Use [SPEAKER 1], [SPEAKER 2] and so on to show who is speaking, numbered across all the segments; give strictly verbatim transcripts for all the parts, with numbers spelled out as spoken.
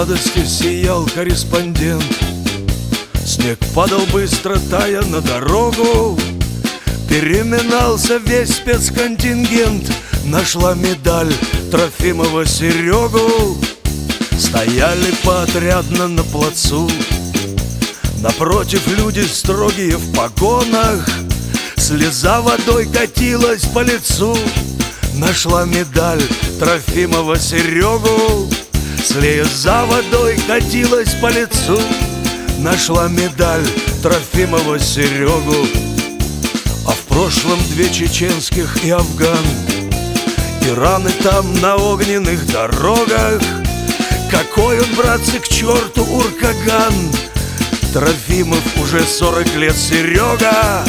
[SPEAKER 1] радости сиял корреспондент. Снег падал быстро, тая на дорогу. Переминался весь спецконтингент. Нашла медаль Трофимова Серегу. Стояли поотрядно на плацу. Напротив люди строгие в погонах. Слеза водой катилась по лицу. Нашла медаль Трофимова Серегу. Слеза водой катилась по лицу. Нашла медаль Трофимова Серегу. А в прошлом две чеченских и Афган. И раны там на огненных дорогах. Какой он, братцы, к черту уркаган! Трофимов уже сорок лет Серега.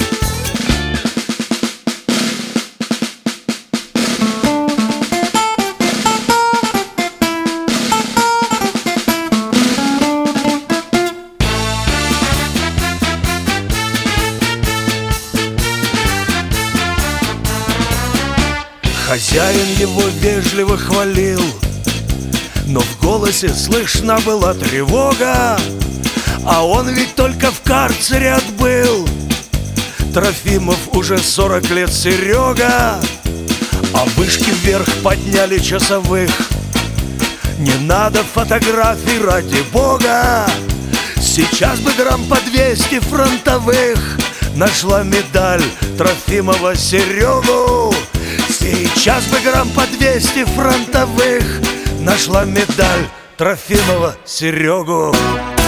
[SPEAKER 1] Хозяин его вежливо хвалил, но в голосе слышна была тревога. А он ведь только в карцере отбыл. Трофимов уже сорок лет Серега. А вышки вверх подняли часовых. Не надо фотографий, ради бога. Сейчас бы грамм по двести фронтовых. Нашла медаль Трофимова Серегу. Сейчас бы грамм по двести фронтовых. Нашла медаль Трофимова Серегу.